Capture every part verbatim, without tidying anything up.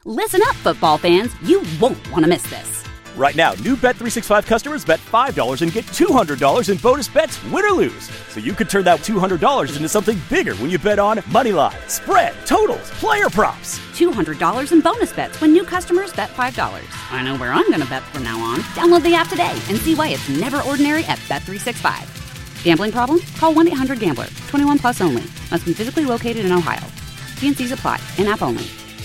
Listen up, football fans. You won't want to miss this. Right now, new Bet three sixty-five customers bet five dollars and get two hundred dollars in bonus bets, win or lose. So you could turn that two hundred dollars into something bigger when you bet on money line, spread, totals, player props. two hundred dollars in bonus bets when new customers bet five dollars. I know where I'm going to bet from now on. Download the app today and see why it's never ordinary at Bet three sixty-five. Gambling problem? Call one eight hundred gambler. twenty-one plus only. Must be physically located in Ohio. T and C's apply. In-app only.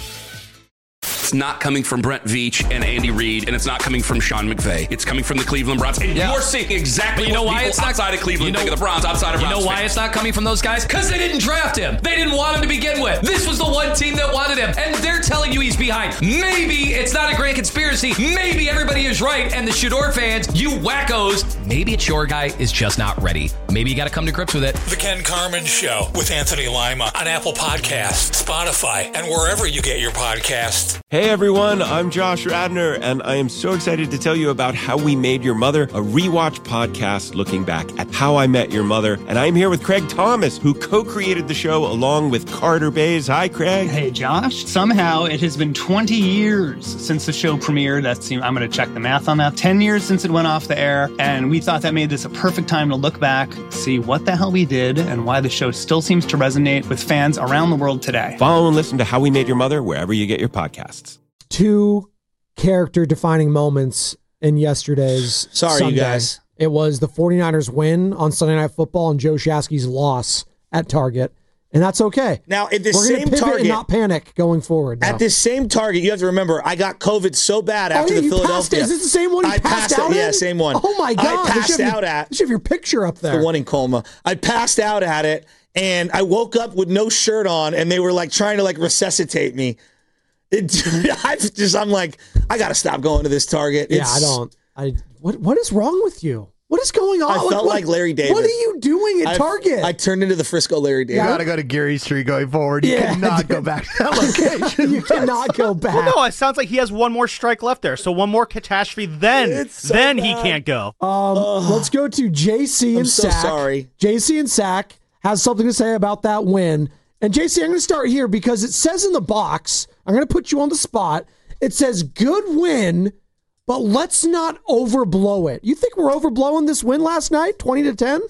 It's not coming from Brent Veach and Andy Reid, and it's not coming from Sean McVay. It's coming from the Cleveland Browns. And yeah. you're seeing exactly you know what why it's outside not, of Cleveland you know, think of the Browns, outside of You Browns know why fans. It's not coming from those guys? Because they didn't draft him. They didn't want him to begin with. This was the one team that wanted him, and they're telling you he's behind. Maybe it's not a grand conspiracy. Maybe everybody is right, and the Shador fans, you wackos, maybe it's your guy is just not ready. Maybe you got to come to grips with it. The Ken Carman Show with Anthony Lima on Apple Podcasts, Spotify, and wherever you get your podcasts. Hey everyone, I'm Josh Radner, and I am so excited to tell you about How We Made Your Mother, a rewatch podcast looking back at How I Met Your Mother. And I'm here with Craig Thomas, who co-created the show along with Carter Bays. Hi, Craig. Hey, Josh. Somehow it has been twenty years since the show premiered. That's, I'm going to check the math on that. ten years since it went off the air, and we thought that made this a perfect time to look back, see what the hell we did, and why the show still seems to resonate with fans around the world today. Follow and listen to How We Made Your Mother wherever you get your podcasts. Two character-defining moments in yesterday's Sorry, Sunday. you guys. It was the 49ers win on Sunday Night Football and Joe Shasky's loss at Target, and that's okay. Now, at this We're same gonna pivot Target, and not panic going forward. Now. At this same Target, you have to remember, I got COVID so bad after oh, yeah, the you Philadelphia. Passed, is this the same one you I passed, passed out it, in? Yeah, same one. Oh, my God. I passed out your, at. You should have your picture up there. The one in Colma. I passed out at it, and I woke up with no shirt on, and they were like trying to like resuscitate me. It, I just, I'm like, I got to stop going to this Target. It's, yeah, I don't. I what What is wrong with you? What is going on? I felt what, like Larry David. What are you doing at I've, Target? I turned into the Frisco Larry David. You got to go to Geary Street going forward. You yeah, cannot go back to that location. You cannot go back. Well, no, it sounds like he has one more strike left there. So one more catastrophe, then so then bad. he can't go. Um, uh, let's go to J C and I'm so Sack. sorry. J C and Sack has something to say about that win. And J C, I'm going to start here because it says in the box, I'm going to put you on the spot. It says good win, but let's not overblow it. You think we're overblowing this win last night, twenty to ten?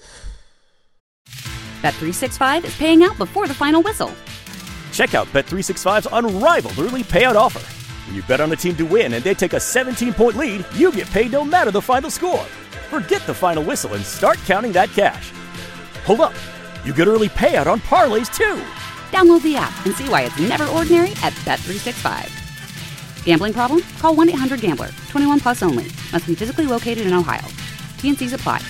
Bet three sixty-five is paying out before the final whistle. Check out Bet three sixty-five's unrivaled early payout offer. When you bet on a team to win and they take a seventeen-point lead, you get paid no matter the final score. Forget the final whistle and start counting that cash. Hold up. You get early payout on parlays, too. Download the app and see why it's never ordinary at Bet three sixty-five. Gambling problem? Call one eight hundred gambler. twenty-one plus only. Must be physically located in Ohio. T and C's apply.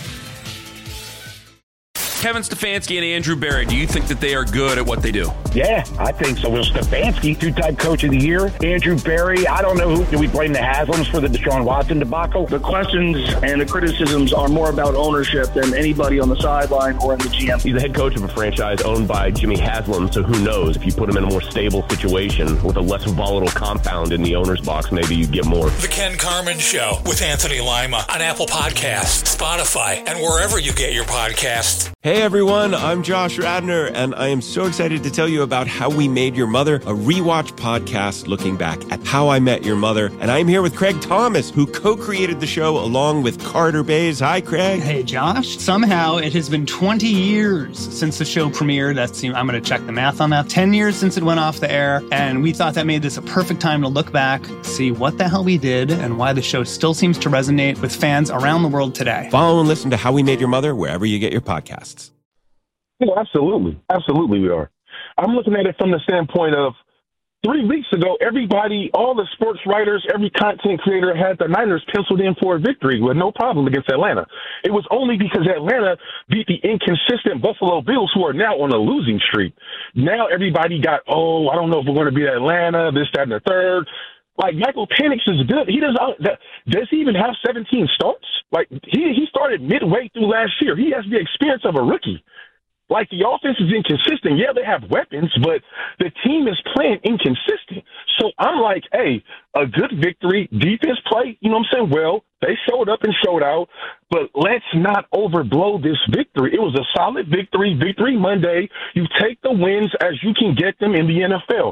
Kevin Stefanski and Andrew Berry, do you think that they are good at what they do? Yeah, I think so. Well, Stefanski, two-time coach of the year. Andrew Berry, I don't know who. Do we blame the Haslams for the Deshaun Watson debacle? The questions and the criticisms are more about ownership than anybody on the sideline or in the G M. He's the head coach of a franchise owned by Jimmy Haslam, so who knows? If you put him in a more stable situation with a less volatile compound in the owner's box, maybe you get more. The Ken Carman Show with Anthony Lima on Apple Podcasts, Spotify, and wherever you get your podcasts. Hey everyone, I'm Josh Radner, and I am so excited to tell you about How We Made Your Mother, a rewatch podcast looking back at How I Met Your Mother. And I'm here with Craig Thomas, who co-created the show along with Carter Bays. Hi, Craig. Hey, Josh. Somehow it has been twenty years since the show premiered. That's, I'm going to check the math on that. ten years since it went off the air, and we thought that made this a perfect time to look back, see what the hell we did, and why the show still seems to resonate with fans around the world today. Follow and listen to How We Made Your Mother wherever you get your podcasts. Yeah, absolutely. Absolutely we are. I'm looking at it from the standpoint of three weeks ago, everybody, all the sports writers, every content creator had the Niners penciled in for a victory with no problem against Atlanta. It was only because Atlanta beat the inconsistent Buffalo Bills, who are now on a losing streak. Now everybody got, oh, I don't know if we're going to beat Atlanta, this, that, and the third. Like, Michael Penix is good. He does does he even have seventeen starts? Like, he he started midway through last year. He has the experience of a rookie. Like, the offense is inconsistent. Yeah, they have weapons, but the team is playing inconsistent. So I'm like, hey, a good victory, defense play, you know what I'm saying? Well, they showed up and showed out, but let's not overblow this victory. It was a solid victory, Victory Monday. You take the wins as you can get them in the N F L.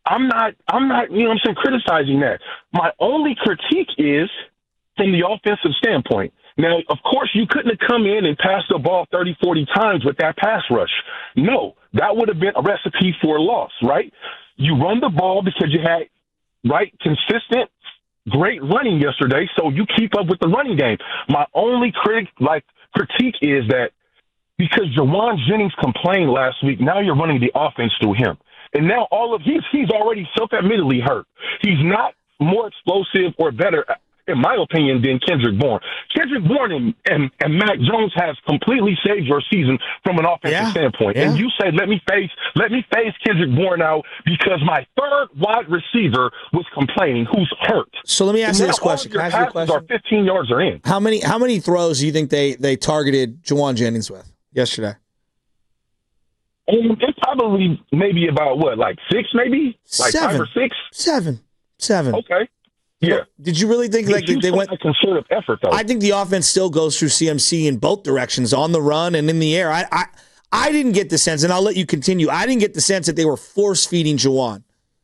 I'm not, I'm not, you know what I'm saying, criticizing that. My only critique is from the offensive standpoint. Now, of course, you couldn't have come in and passed the ball thirty, forty times with that pass rush. No, that would have been a recipe for a loss, right? You run the ball because you had, right, consistent, great running yesterday, so you keep up with the running game. My only critic, like, critique is that because Jauan Jennings complained last week, now you're running the offense through him. And now all of he's he's already self-admittedly hurt. He's not more explosive or better, in my opinion, than Kendrick Bourne. Kendrick Bourne and, and, and Mac Jones has completely saved your season from an offensive yeah. standpoint. Yeah. And you said, let me face let me face Kendrick Bourne out because my third wide receiver was complaining, who's hurt. So let me ask and you this question. Can I ask you a question? Are fifteen yards are in. How many how many throws do you think they they targeted Jauan Jennings with yesterday? Um, it's probably maybe about what, like six, maybe like Seven. five or six. Seven, seven. Okay. Yeah. Did you really think like they, they went a concerted effort though? I think the offense still goes through C M C in both directions, on the run and in the air. I I, I didn't get the sense, and I'll let you continue. I didn't get the sense that they were force feeding Jauan.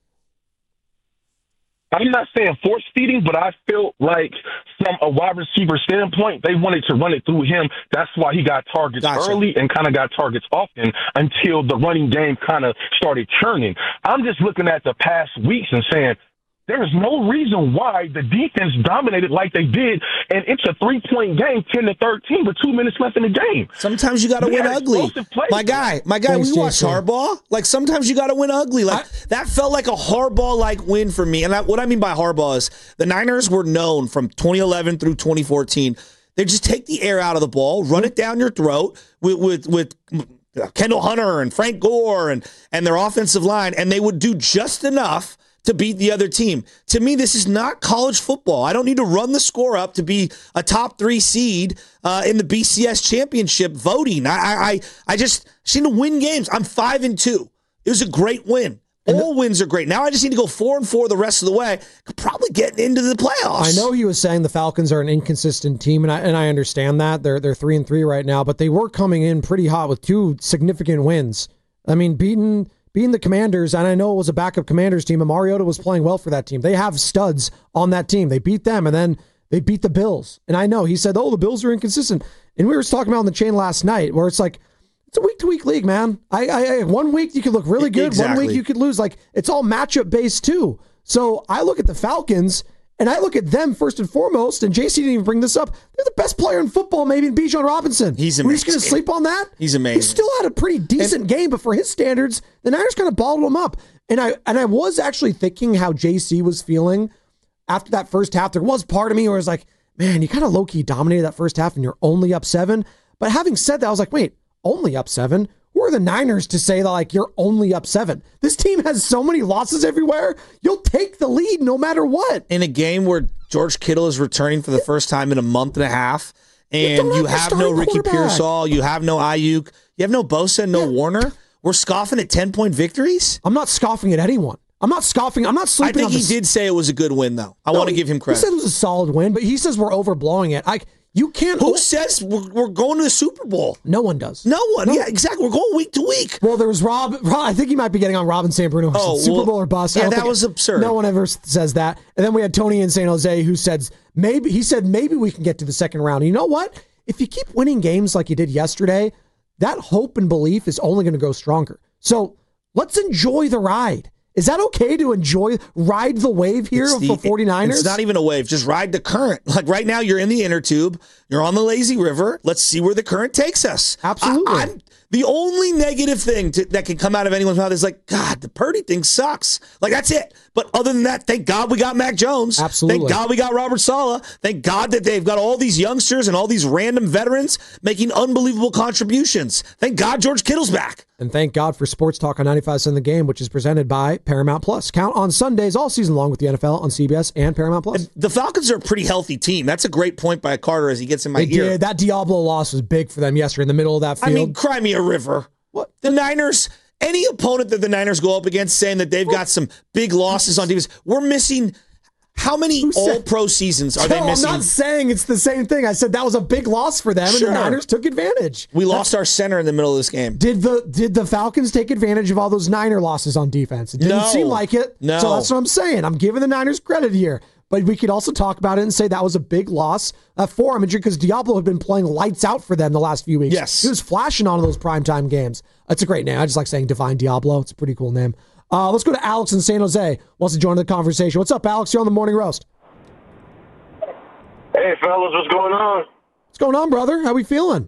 I'm not saying force feeding, but I feel like from a wide receiver standpoint, they wanted to run it through him. That's why he got targets Gotcha. early and kind of got targets often until the running game kind of started churning. I'm just looking at the past weeks and saying, there is no reason why the defense dominated like they did, and it's a three-point game, ten to thirteen, with two minutes left in the game. Sometimes you got to win ugly. My guy, my guy, Thanks, we watch Jason. Harbaugh. Like, sometimes you got to win ugly. Like, I, that felt like a Harbaugh-like win for me. And I, what I mean by Harbaugh is the Niners were known from twenty eleven through twenty fourteen. They just take the air out of the ball, run it down your throat with with, with Kendall Hunter and Frank Gore and, and their offensive line, and they would do just enough to beat the other team. To me, this is not college football. I don't need to run the score up to be a top three seed uh, in the B C S championship voting. I, I, I just seem to win games. I'm five and two. It was a great win. All wins are great. Now I just need to go four and four the rest of the way. Could probably get into the playoffs. I know he was saying the Falcons are an inconsistent team, and I and I understand that they're they're three and three right now, but they were coming in pretty hot with two significant wins. I mean, beating. Being the Commanders, and I know it was a backup Commanders team, and Mariota was playing well for that team. They have studs on that team. They beat them, and then they beat the Bills. And I know, he said, oh, the Bills are inconsistent. And we were talking about on the chain last night, where it's like, it's a week-to-week league, man. I, I, One week you could look really good. Exactly. One week you could lose. Like, it's all matchup-based, too. So I look at the Falcons, and I look at them first and foremost, and J C didn't even bring this up. They're the best player in football, maybe, in Bijan Robinson. He's amazing. We're just going to sleep on that? He's amazing. He still had a pretty decent and, game, but for his standards, the Niners kind of balled him up. And I and I was actually thinking how J C was feeling after that first half. There was part of me where I was like, man, you kind of low-key dominated that first half, and you're only up seven. But having said that, I was like, wait, only up seven? Who are the Niners to say that, like, you're only up seven? This team has so many losses everywhere. You'll take the lead no matter what. In a game where George Kittle is returning for the first time in a month and a half, and you, you have, have no Ricky Pearsall, you have no Ayuk, you have no Bosa, no yeah. Warner. We're scoffing at ten-point victories? I'm not scoffing at anyone. I'm not scoffing. I'm not sleeping I think on he this. did say it was a good win, though. I no, want to give him credit. He said it was a solid win, but he says we're overblowing it. I You can't. Who says we're, we're going to the Super Bowl? No one does. No one. No. Yeah, exactly. We're going week to week. Well, there was Rob. Rob I think he might be getting on Robin San Bruno. Oh, Super well, Bowl or bust. Yeah, that was absurd. No one ever says that. And then we had Tony in San Jose who said maybe he said maybe we can get to the second round. And you know what? If you keep winning games like you did yesterday, that hope and belief is only going to go stronger. So let's enjoy the ride. Is that okay to enjoy, ride the wave here it's of the, the 49ers? It's not even a wave. Just ride the current. Like right now, you're in the inner tube. You're on the lazy river. Let's see where the current takes us. Absolutely. I, I'm, the only negative thing to, that can come out of anyone's mouth is like, God, the Purdy thing sucks. Like, that's it. But other than that, thank God we got Mac Jones. Absolutely. Thank God we got Robert Saleh. Thank God that they've got all these youngsters and all these random veterans making unbelievable contributions. Thank God George Kittle's back. And thank God for Sports Talk on ninety-five percent The Game, which is presented by Paramount Plus. Count on Sundays all season long with the N F L on C B S and Paramount Plus. The Falcons are a pretty healthy team. That's a great point by Carter as he gets in my they ear. Did. That Diablo loss was big for them yesterday in the middle of that field. I mean, cry me a river. What? The Niners, any opponent that the Niners go up against saying that they've got some big losses on defense, we're missing How many all-pro seasons are no, they missing? I'm not saying it's the same thing. I said that was a big loss for them, Sure. and the Niners took advantage. We lost our center in the middle of this game. Did the did the Falcons take advantage of all those Niner losses on defense? It didn't No. seem like it. No. So that's what I'm saying. I'm giving the Niners credit here. But we could also talk about it and say that was a big loss uh, for them because Diablo had been playing lights out for them the last few weeks. Yes. He was flashing on those primetime games. That's a great name. I just like saying Divine Diablo. It's a pretty cool name. Uh, let's go to Alex in San Jose. Wants to join the conversation. What's up, Alex? You're on the Morning Roast. Hey, fellas, what's going on? What's going on, brother? How we feeling?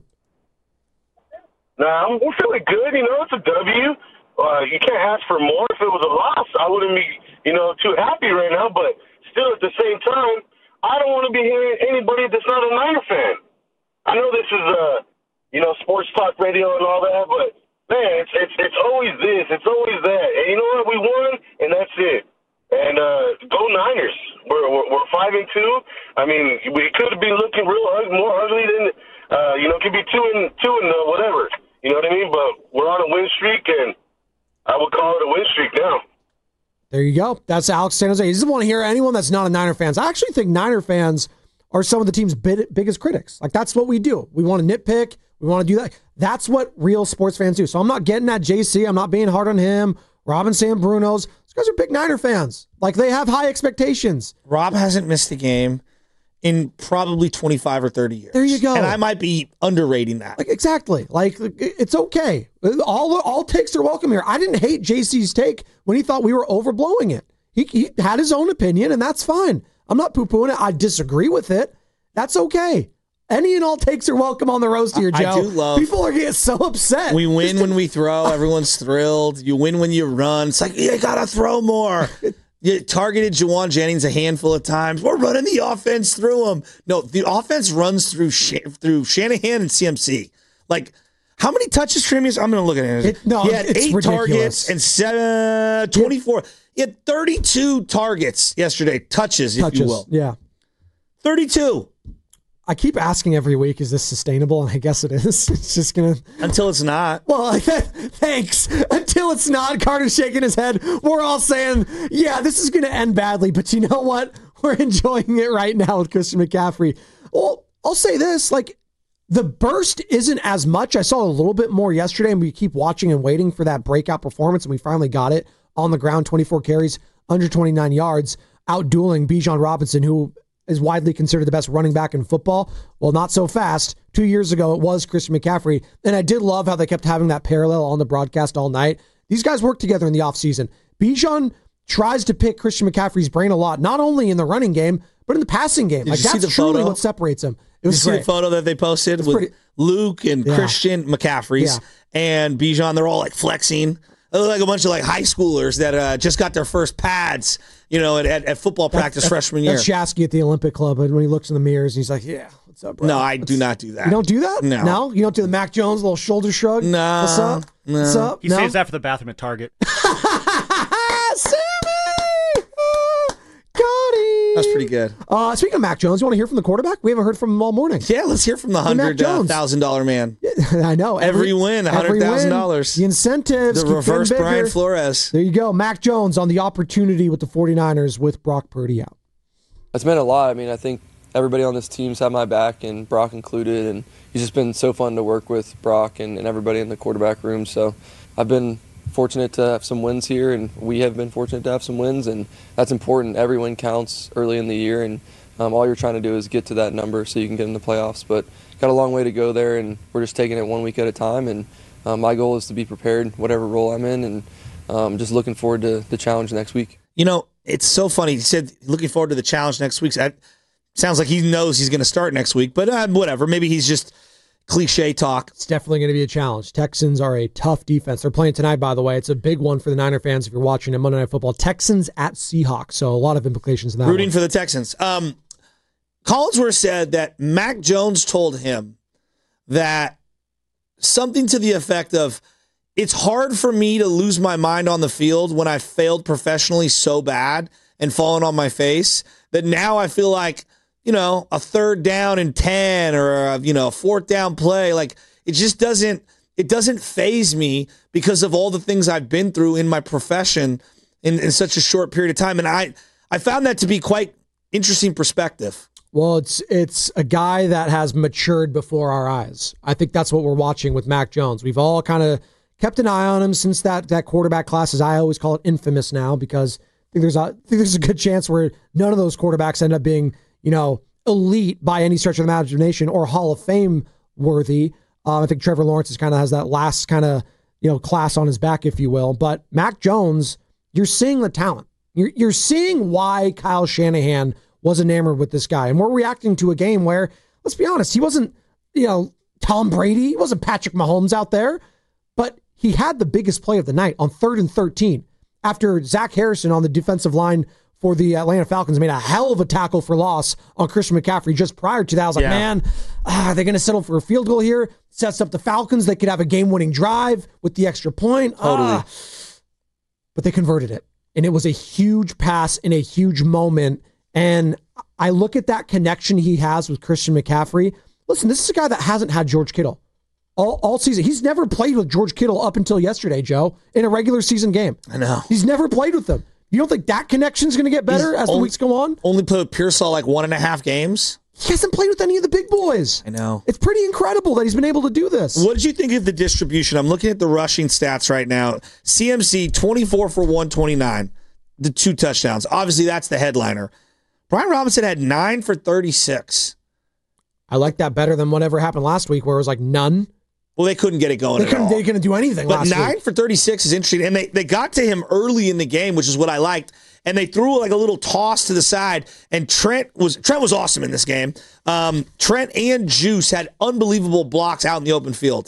Nah, I'm, we're feeling good. You know, it's a W. Uh, you can't ask for more. If it was a loss, I wouldn't be, you know, too happy right now. But still, at the same time, I don't want to be hearing anybody that's not a Niner fan. I know this is, uh, you know, sports talk radio and all that, but man, it's it's it's always this, it's always that. And you know what? We won, and that's it. And uh, go Niners. We're, we're we're five and two. I mean, we could be looking real ug- more ugly than uh, you know. Could be two and two and uh, whatever. You know what I mean? But we're on a win streak, and I would call it a win streak now. There you go. That's Alex San Jose. He doesn't want to hear anyone that's not a Niner fans. I actually think Niner fans are some of the team's big, biggest critics. Like, that's what we do. We want to nitpick. We want to do that. That's what real sports fans do. So I'm not getting at J C. I'm not being hard on him. Robin Sam Bruno's. These guys are big Niner fans. Like, they have high expectations. Rob hasn't missed a game in probably twenty-five or thirty years. There you go. And I might be underrating that. Like, exactly. Like, it's okay. All all takes are welcome here. I didn't hate J C's take when he thought we were overblowing it. He, he had his own opinion, and that's fine. I'm not poo-pooing it. I disagree with it. That's okay. Any and all takes are welcome on the roast here, Joe. I do love. People are getting so upset. We win when we throw. Everyone's thrilled. You win when you run. It's like, you got to throw more. You targeted Juwan Jennings a handful of times. We're running the offense through him. No, the offense runs through through Shanahan and C M C. Like, how many touches Tremius? I'm going to look at it. it no, he had it's eight ridiculous. targets and seven, twenty-four. He had thirty-two targets yesterday. Touches, if Touches, you will. Yeah. thirty-two. I keep asking every week, is this sustainable? And I guess it is. It's just going to... Until it's not. Well, thanks. Until it's not. Carter's shaking his head. We're all saying, yeah, this is going to end badly. But you know what? We're enjoying it right now with Christian McCaffrey. Well, I'll say this. Like, the burst isn't as much. I saw a little bit more yesterday, and we keep watching and waiting for that breakout performance, and we finally got it on the ground. twenty-four carries, under twenty-nine yards, out-dueling Bijan Robinson, who is widely considered the best running back in football. Well, not so fast. Two years ago, it was Christian McCaffrey. And I did love how they kept having that parallel on the broadcast all night. These guys work together in the offseason. Bijan tries to pick Christian McCaffrey's brain a lot, not only in the running game, but in the passing game. Did like, you see that's the truly photo? what separates him. It Did was you see great. the photo that they posted It's with pretty- Luke and Yeah. Christian McCaffrey's Yeah. and Bijan? They're all like flexing. They look like a bunch of like high schoolers that uh, just got their first pads, you know, at, at, at football practice That's- freshman year. That's Shasky at the Olympic Club, and when he looks in the mirrors, he's like, yeah, what's up, bro? No, I What's- do not do that. You don't do that? No. No? You don't do the Mac Jones little shoulder shrug? No. What's up? No. What's up? He no? saves that for the bathroom at Target. Sammy! Oh, Cody! That's pretty good. Uh, speaking of Mac Jones, you want to hear from the quarterback? We haven't heard from him all morning. Yeah, let's hear from the Hey, Mac hundred Jones. thousand dollar man. I know. Every win, every hundred thousand win, dollars. The incentives. The keep reverse getting bigger. Brian Flores. There you go. Mac Jones on the opportunity with the 49ers with Brock Purdy out. It's meant a lot. I mean, I think everybody on this team's had my back, and Brock included, and he's just been so fun to work with, Brock, and, and everybody in the quarterback room. So I've been fortunate to have some wins here, and we have been fortunate to have some wins, and that's important. Every win counts early in the year, and um, all you're trying to do is get to that number so you can get in the playoffs. But got a long way to go there, and we're just taking it one week at a time, and um, my goal is to be prepared, whatever role I'm in, and um, just looking forward to the challenge next week. You know, it's so funny. He said looking forward to the challenge next week. That sounds like he knows he's going to start next week, but uh, whatever. Maybe he's just cliche talk. It's definitely going to be a challenge. Texans are a tough defense. They're playing tonight, by the way. It's a big one for the Niner fans if you're watching it Monday Night Football. Texans at Seahawks, so a lot of implications in that Rooting one. for the Texans. Um, Collinsworth said that Mac Jones told him that something to the effect of, it's hard for me to lose my mind on the field when I failed professionally so bad and fallen on my face that now I feel like, you know, a third down and ten or a, you know, a fourth down play, like it just doesn't, it doesn't faze me because of all the things I've been through in my profession in, in such a short period of time. And I, I found that to be quite interesting perspective. Well, it's it's a guy that has matured before our eyes. I think that's what we're watching with Mac Jones. We've all kind of kept an eye on him since that that quarterback class, as I always call it, infamous now, because I think there's a I think there's a good chance where none of those quarterbacks end up being, you know, elite by any stretch of the imagination or Hall of Fame worthy. Uh, I think Trevor Lawrence is kind of has that last kind of, you know, class on his back, if you will. But Mac Jones, you're seeing the talent. You're you're seeing why Kyle Shanahan was enamored with this guy. And we're reacting to a game where, let's be honest, he wasn't, you know, Tom Brady. He wasn't Patrick Mahomes out there. But he had the biggest play of the night on third and thirteen after Zach Harrison on the defensive line for the Atlanta Falcons made a hell of a tackle for loss on Christian McCaffrey just prior to that. I was like, yeah. man, ah, are they going to settle for a field goal here? Sets up the Falcons. They could have a game-winning drive with the extra point. Totally. Ah. But they converted it. And it was a huge pass in a huge moment. And I look at that connection he has with Christian McCaffrey. Listen, this is a guy that hasn't had George Kittle all, all season. He's never played with George Kittle up until yesterday, Joe, in a regular season game. I know. He's never played with them. You don't think that connection is going to get better He's as only, the weeks go on? Only played with Pearsall like one and a half games. He hasn't played with any of the big boys. I know. It's pretty incredible that he's been able to do this. What did you think of the distribution? I'm looking at the rushing stats right now. C M C, twenty-four for one twenty-nine. The two touchdowns. Obviously, that's the headliner. Brian Robinson had nine for thirty-six. I like that better than whatever happened last week where it was like none. Well, they couldn't get it going they at couldn't, all. They couldn't do anything but last week. But nine for thirty-six is interesting. And they, they got to him early in the game, which is what I liked. And they threw like a little toss to the side. And Trent was Trent was awesome in this game. Um, Trent and Juice had unbelievable blocks out in the open field.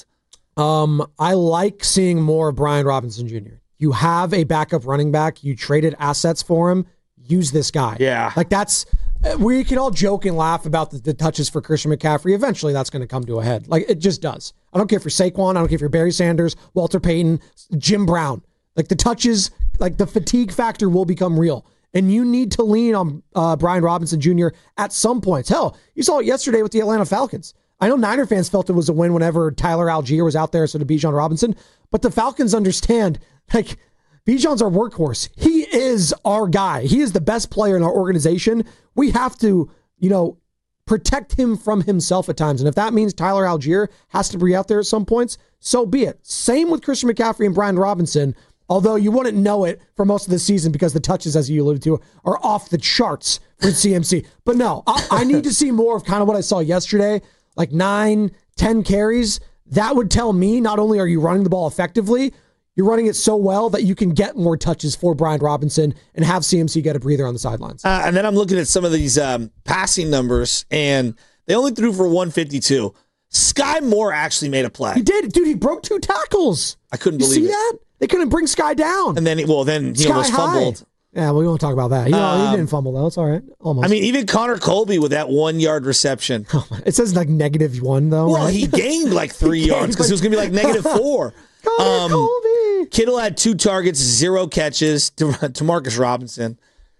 Um, I like seeing more of Brian Robinson Junior You have a backup running back. You traded assets for him. Use this guy. Yeah. Like that's, we can all joke and laugh about the, the touches for Christian McCaffrey. Eventually that's going to come to a head. Like it just does. I don't care if you're Saquon. I don't care if you're Barry Sanders, Walter Payton, Jim Brown. Like the touches, like the fatigue factor will become real. And you need to lean on uh, Brian Robinson Junior at some points. Hell, you saw it yesterday with the Atlanta Falcons. I know Niner fans felt it was a win whenever Tyler Algier was out there, so did Bijan Robinson. But the Falcons understand, like, Bijan's our workhorse. He is our guy. He is the best player in our organization. We have to, you know, protect him from himself at times. And if that means Tyler Algier has to be out there at some points, so be it. Same with Christian McCaffrey and Brian Robinson, although you wouldn't know it for most of the season because the touches, as you alluded to, are off the charts for C M C. But no, I, I need to see more of kind of what I saw yesterday, like nine, ten carries. That would tell me not only are you running the ball effectively, you're running it so well that you can get more touches for Brian Robinson and have C M C get a breather on the sidelines. Uh, and then I'm looking at some of these um, passing numbers, and they only threw for one fifty-two. Sky Moore actually made a play. He did. Dude, he broke two tackles. I couldn't you believe see it. that? They couldn't bring Sky down. And then, well, then he Sky almost high. fumbled. Yeah, well, we won't talk about that. You know, Um, he didn't fumble, though. It's all right. Almost. I mean, even Connor Colby with that one-yard reception. It says like negative one, though. Well, right? he gained like three He yards because it was going to be like negative four. Connor Um, Colby. Kittle had two targets, zero catches to, to Marcus Robinson.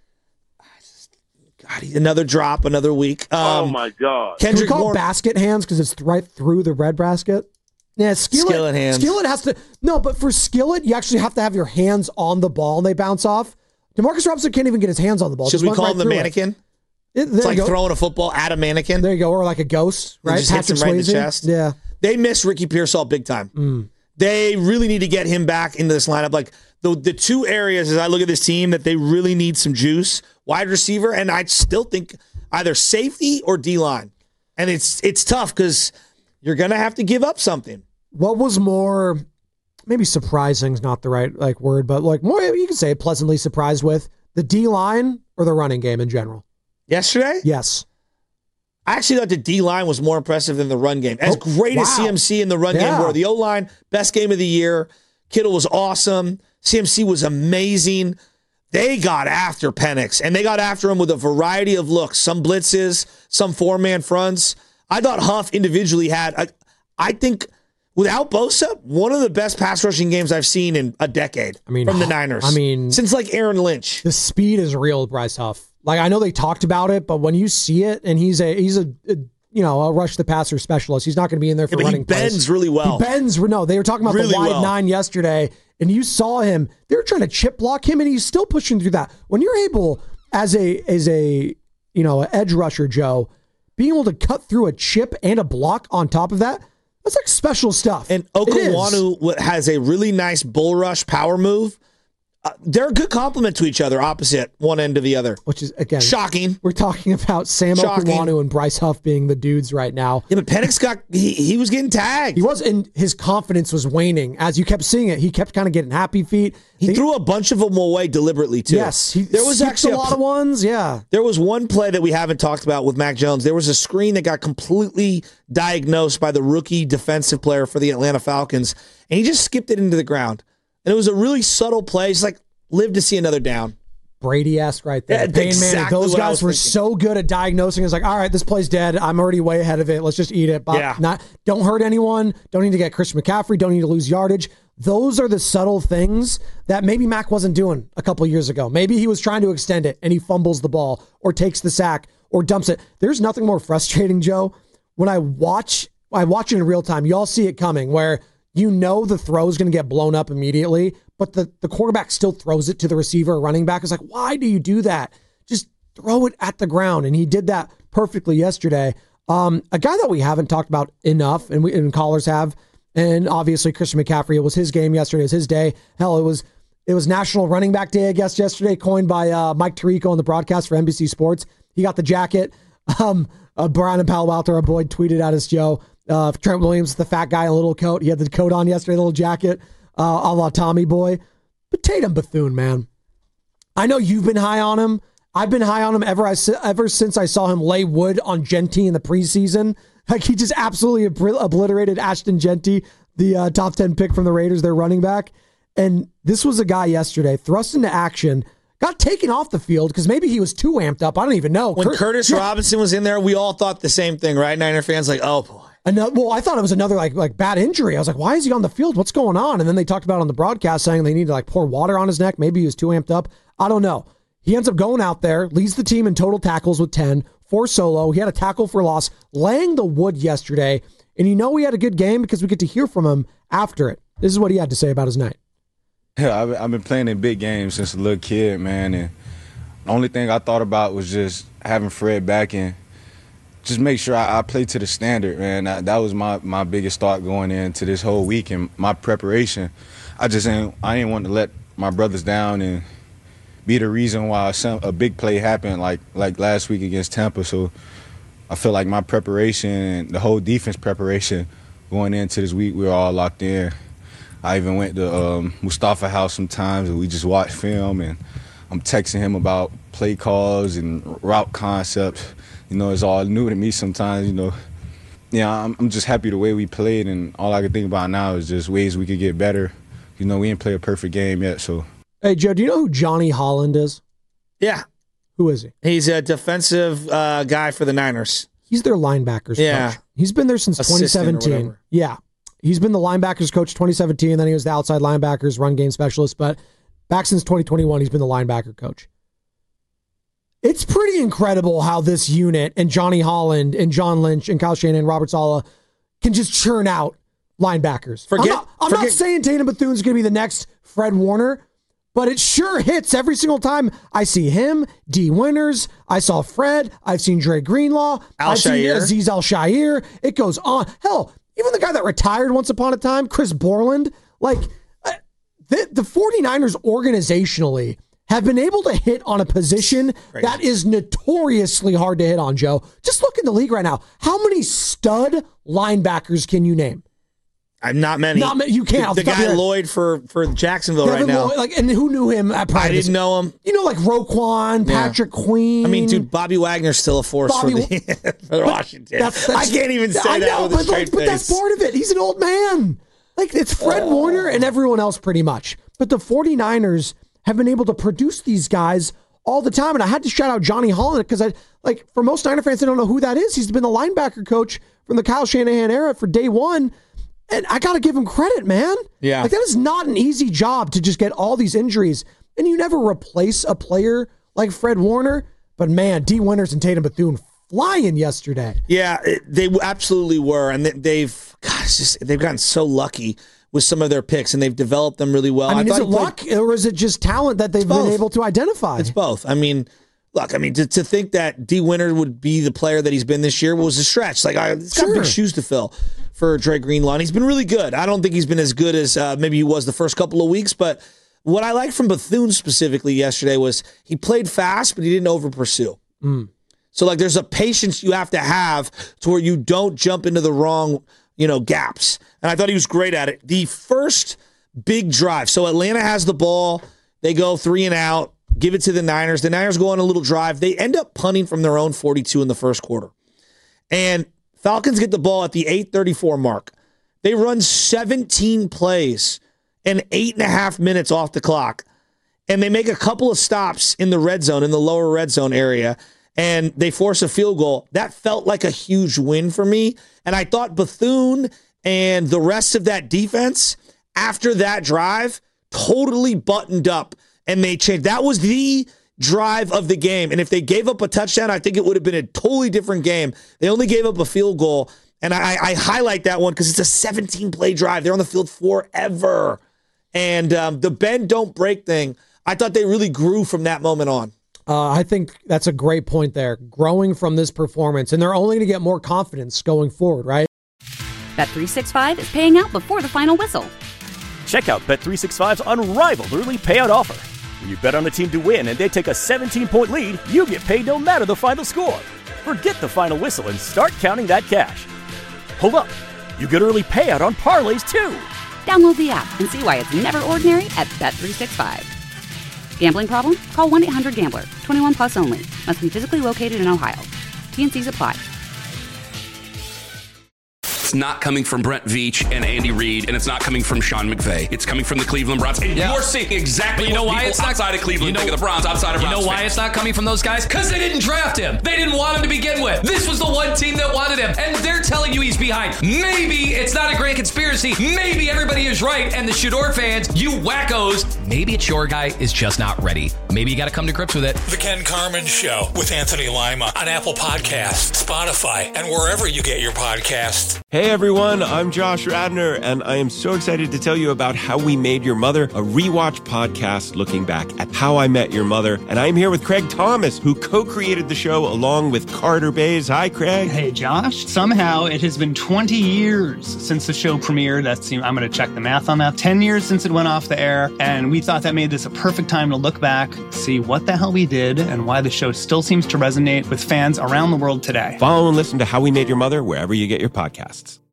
God, he- another drop, another week. Um, oh, my God. Can we Kendrick call Moore. it basket hands because it's right through the red basket? Yeah, Skillet. Skillet hands. Skillet has to. No, but for Skillet, you actually have to have your hands on the ball and they bounce off. DeMarcus Robinson can't even get his hands on the ball. Should Just we went call right him the through it. mannequin? It, there It's like you go. throwing a football at a mannequin. There you go, or like a ghost, It right? just hits him Patrick right in the Swayze. chest. Yeah. They miss Ricky Pearsall big time. Mm. They really need to get him back into this lineup. Like the the two areas as I look at this team that they really need some juice, wide receiver, and I still think either safety or D-line. And it's it's tough because you're going to have to give up something. What was more, maybe surprising is not the right like word, but like more, you can say pleasantly surprised with the D-line or the running game in general? Yesterday? Yes. I actually thought the D-line was more impressive than the run game. As Oh, great as wow. C M C in the run Yeah. game were. The O-line, best game of the year. Kittle was awesome. C M C was amazing. They got after Penix, and they got after him with a variety of looks. Some blitzes, some four-man fronts. I thought Huff individually had, I, I think, without Bosa, one of the best pass rushing games I've seen in a decade I mean, from the Niners. I mean, since like Aaron Lynch. The speed is real with Bryce Huff. Like I know they talked about it, but when you see it, and he's a he's a, a you know a rush the passer specialist. He's not going to be in there for Yeah, but he running plays. bends really well. He bends. No, they were talking about Really the wide well. nine yesterday, and you saw him. They were trying to chip block him, and he's still pushing through that. When you're able as a as a you know an edge rusher, Joe, being able to cut through a chip and a block on top of that, that's like special stuff. And Okwuonu has a really nice bull rush power move. Uh, they're a good complement to each other, opposite one end to the other. Which is, again, shocking. We're talking about Sam Shocking. Okwuonu and Bryce Huff being the dudes right now. Yeah, but Penix got, he, he was getting tagged. He was, and his confidence was waning. As you kept seeing it, he kept kind of getting happy feet. He they, threw a bunch of them away deliberately, too. Yes. He there was actually a lot of ones, yeah. There was one play that we haven't talked about with Mac Jones. There was a screen that got completely diagnosed by the rookie defensive player for the Atlanta Falcons, and he just skipped it into the ground. And it was a really subtle play. It's like, live to see another down. Brady-esque right there. Yeah, Payne exactly Manning. Those guys were thinking. so good at diagnosing. It's like, all right, this play's dead. I'm already way ahead of it. Let's just eat it. But Yeah. not, don't hurt anyone. Don't need to get Christian McCaffrey. Don't need to lose yardage. Those are the subtle things that maybe Mac wasn't doing a couple years ago. Maybe he was trying to extend it and he fumbles the ball or takes the sack or dumps it. There's nothing more frustrating, Joe, when I watch I watch it in real time. You all see it coming where you know the throw is going to get blown up immediately, but the, the quarterback still throws it to the receiver or running back. It's like, why do you do that? Just throw it at the ground. And he did that perfectly yesterday. Um, a guy that we haven't talked about enough, and we and callers have, and obviously Christian McCaffrey, it was his game yesterday. It was his day. Hell, it was it was National Running Back Day, I guess, yesterday, coined by uh, Mike Tirico on the broadcast for N B C Sports. He got the jacket. Um, uh, Brian and Palo Alto, our boy, tweeted at us, Joe. Uh, Trent Williams, the fat guy in a little coat. He had the coat on yesterday, the little jacket, uh, a la Tommy Boy. But Tatum Bethune, man. I know you've been high on him. I've been high on him ever, I, ever since I saw him lay wood on Genty in the preseason. Like, he just absolutely obl- obliterated Ashton Genty, the uh, top ten pick from the Raiders, their running back. And this was a guy yesterday, thrust into action, got taken off the field because maybe he was too amped up. I don't even know. When Cur- Curtis yeah. Robinson was in there, we all thought the same thing, right? Niner fans like, oh, boy. Another, well, I thought it was another like like bad injury. I was like, why is he on the field? What's going on? And then they talked about it on the broadcast saying they need to like pour water on his neck. Maybe he was too amped up. I don't know. He ends up going out there, leads the team in total tackles with ten, four solo. He had a tackle for loss, laying the wood yesterday. And you know he had a good game because we get to hear from him after it. This is what he had to say about his night. Yeah, I've, I've been playing in big games since a little kid, man. And the only thing I thought about was just having Fred back and just make sure I, I play to the standard, man. I, that was my, my biggest thought going into this whole week and my preparation. I just ain't, I didn't want to let my brothers down and be the reason why some, a big play happened like like last week against Tampa. So I feel like my preparation and the whole defense preparation going into this week, we were all locked in. I even went to um, Mustafa House sometimes and we just watched film and I'm texting him about play calls and route concepts. You know, it's all new to me sometimes, you know. Yeah, I'm, I'm just happy the way we played, and all I can think about now is just ways we could get better. You know, we didn't play a perfect game yet, so. Hey, Joe, do you know who Johnny Holland is? Yeah. Who is he? He's a defensive uh, guy for the Niners. He's their linebackers Yeah. coach. He's been there since twenty Assistant or seventeen. whatever. Yeah. He's been the linebackers coach twenty seventeen, then he was the outside linebackers run game specialist, but back since twenty twenty-one, he's been the linebacker coach. It's pretty incredible how this unit and Johnny Holland and John Lynch and Kyle Shanahan and Robert Saleh can just churn out linebackers. Forget- I'm, not, I'm forget- not saying Tatum Bethune's going to be the next Fred Warner, but it sure hits every single time I see him, D. Winters, I saw Fred, I've seen Dre Greenlaw, I've seen Al-Shaair. Aziz Al-Shaair. It goes on. Hell, even the guy that retired once upon a time, Chris Borland, like uh, the, the 49ers organizationally have been able to hit on a position Crazy. that is notoriously hard to hit on, Joe. Just look in the league right now. How many stud linebackers can you name? I'm not many. Not many. You can't. The, the guy Lloyd for, for Jacksonville right Devin now. Lloyd, like, and who knew him at I practice? didn't know him. You know, like Roquan, Yeah. Patrick Queen. I mean, dude, Bobby Wagner's still a force Bobby for, the, for Washington. That's- that's- I can't even say I that know, with a but, straight like, but face. that's part of it. He's an old man. Like, it's Fred Oh. Warner and everyone else pretty much. But the 49ers have been able to produce these guys all the time. And I had to shout out Johnny Holland because, I like, for most Niner fans, they don't know who that is. He's been the linebacker coach from the Kyle Shanahan era for day one. And I got to give him credit, man. Yeah. Like, that is not an easy job to just get all these injuries. And you never replace a player like Fred Warner. But, man, D. Winters and Tatum Bethune flying yesterday. Yeah, it, they absolutely were. And they, they've, gosh, just, they've gotten so lucky with some of their picks, and they've developed them really well. I mean, is thought it he played- luck or is it just talent that they've been both. able to identify? It's both. I mean, look, I mean, to, to think that D. Winter would be the player that he's been this year was a stretch. Like, I, it's got Sure. big shoes to fill for Dre Greenlaw. And he's been really good. I don't think he's been as good as uh, maybe he was the first couple of weeks, but what I liked from Bethune specifically yesterday was he played fast, but he didn't over pursue. Mm. So, like, there's a patience you have to have to where you don't jump into the wrong, you know, gaps. And I thought he was great at it. The first big drive. So Atlanta has the ball. They go three and out. Give it to the Niners. The Niners go on a little drive. They end up punting from their own forty-two in the first quarter. And Falcons get the ball at the eight thirty-four mark. They run seventeen plays and eight and a half minutes off the clock. And they make a couple of stops in the red zone, in the lower red zone area, and they force a field goal. That felt like a huge win for me. And I thought Bethune and the rest of that defense, after that drive, totally buttoned up. And they changed. That was the drive of the game. And if they gave up a touchdown, I think it would have been a totally different game. They only gave up a field goal. And I, I highlight that one because it's a seventeen-play drive. They're on the field forever. And um, the bend, don't break thing, I thought they really grew from that moment on. Uh, I think that's a great point there. Growing from this performance. And they're only going to get more confidence going forward, right? Bet three sixty-five is paying out before the final whistle. Check out Bet three sixty-five's unrivaled early payout offer. When you bet on a team to win and they take a seventeen-point lead, you get paid no matter the final score. Forget the final whistle and start counting that cash. Hold up. You get early payout on parlays, too. Download the app and see why it's never ordinary at Bet three sixty-five. Gambling problem? Call one eight hundred gambler. twenty-one plus only. Must be physically located in Ohio. T and C's apply. It's not coming from Brent Veach and Andy Reid, and it's not coming from Sean McVay. It's coming from the Cleveland Browns. And Yeah. you're seeing exactly But you know what why people it's not outside of Cleveland you know, think of the Browns, outside of You Browns know why fans. it's not coming from those guys? Because they didn't draft him. They didn't want him to begin with. This was the one team that wanted him, and they're telling you he's behind. Maybe it's not a grand conspiracy. Maybe everybody is right, and the Shador fans, you wackos, maybe it's your guy is just not ready. Maybe you got to come to grips with it. The Ken Carman Show with Anthony Lima on Apple Podcasts, Spotify, and wherever you get your podcasts. Hey everyone, I'm Josh Radner, and I am so excited to tell you about How We Made Your Mother, a rewatch podcast looking back at How I Met Your Mother. And I'm here with Craig Thomas, who co-created the show along with Carter Bays. Hi, Craig. Hey, Josh. Somehow it has been twenty years since the show premiered. That's, I'm going to check the math on that. ten years since it went off the air. And we thought that made this a perfect time to look back, see what the hell we did, and why the show still seems to resonate with fans around the world today. Follow and listen to How We Made Your Mother wherever you get your podcasts.